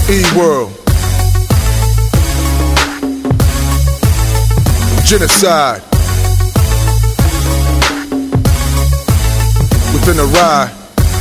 E-World. Genocide. Within the ride.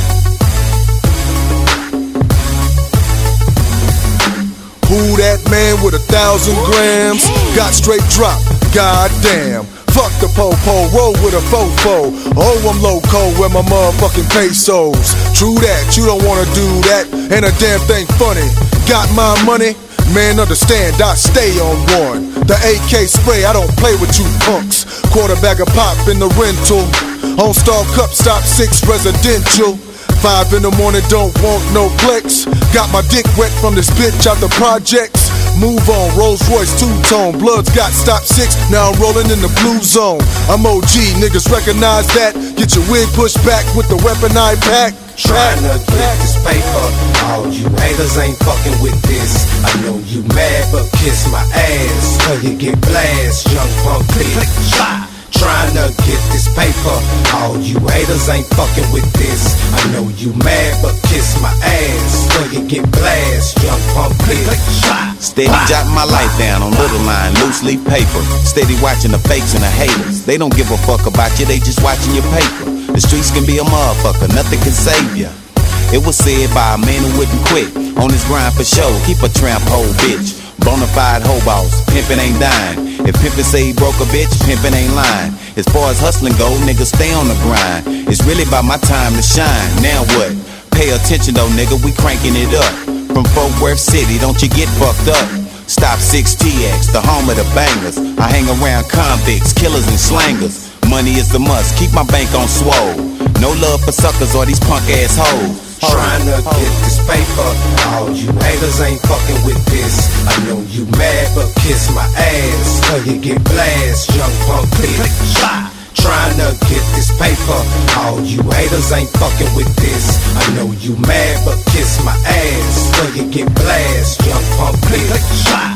Who that man with 1,000 grams? Got straight drop, goddamn. Fuck the po-po, roll with a fofo. Oh, I'm loco with my motherfucking pesos. True that, you don't wanna do that. Ain't a damn thing funny. Got my money? Man, understand, I stay on one. The AK spray, I don't play with you punks. Quarter bag of pop in the rental. On Star Cup, stop 6 residential. 5 in the morning, don't want no flex. Got my dick wet from this bitch out the projects. Move on, Rolls Royce two-tone. Bloods got stop 6, now I'm rolling in the blue zone. I'm OG, niggas recognize that. Get your wig pushed back with the weapon I pack. Trying to get this paper. All you haters ain't fucking with this. I know you mad, but kiss my ass or you get blast. Young punk click, shot. Trying to get this paper. All you haters ain't fucking with this. I know you mad, but kiss my ass or you get blast. Young punk click, shot. Steady jotting my life down on little line, loose leaf paper. Steady watching the fakes and the haters. They don't give a fuck about you, they just watching your paper. The streets can be a motherfucker, nothing can save ya. It was said by a man who wouldn't quit. On his grind for show, keep a tramp hoe bitch. Bonafide hoe boss, pimpin' ain't dying. If pimpin' say he broke a bitch, pimpin' ain't lying. As far as hustling go, niggas stay on the grind. It's really about my time to shine. Now what? Pay attention though, nigga, we cranking it up. From Fort Worth City, don't you get fucked up. Stop 6TX, the home of the bangers. I hang around convicts, killers and slangers. Money is the must, keep my bank on swole. No love for suckers or these punk ass hoes. Trying to get this paper. All you haters ain't fucking with this. I know you mad, but kiss my ass or you get blast. Young punk click, shot. Trying to get this paper. All you haters ain't fucking with this. I know you mad, but kiss my ass or you get blast. Young punk click, shot.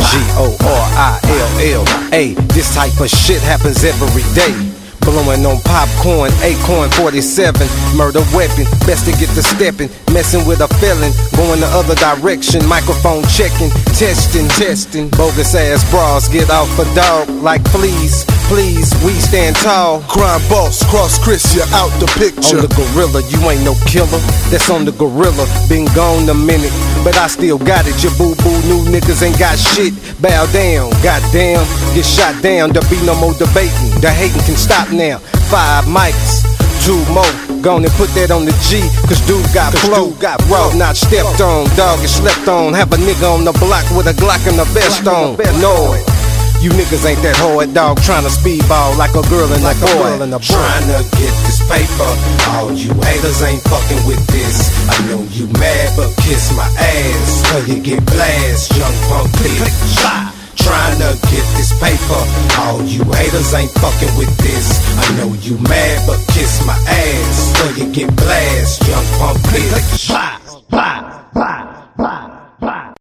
G-O-R-I-L-L-A. This type of shit happens every day. Blowing on popcorn, Acorn 47, murder weapon, best to get to stepping, messing with a felon, going the other direction, microphone checking, testing, bogus ass bras, get off a dog like please, we stand tall. Crime boss, cross Chris, you're out the picture. On the gorilla, you ain't no killer, that's on the gorilla, been gone a minute, but I still got it, your boo-boo new niggas ain't got shit, bow down, goddamn, get shot down, there be no more debating, the hating can stop now. 5 mics, 2 more. Gone and put that on the G, cause dude got flow, got raw, not stepped on. Dog is slept on. Have a nigga on the block with a Glock and a vest on. No, you niggas ain't that hard, dog. Tryna speedball like a girl and a boy. Trying to get this paper. All you haters ain't fucking with this. I know you mad, but kiss my ass or you get blast. Young punk click, shot. Trying to get this paper. All you haters ain't fucking with this. I know you mad, but kiss my ass or you get blast. Young punk click, shot.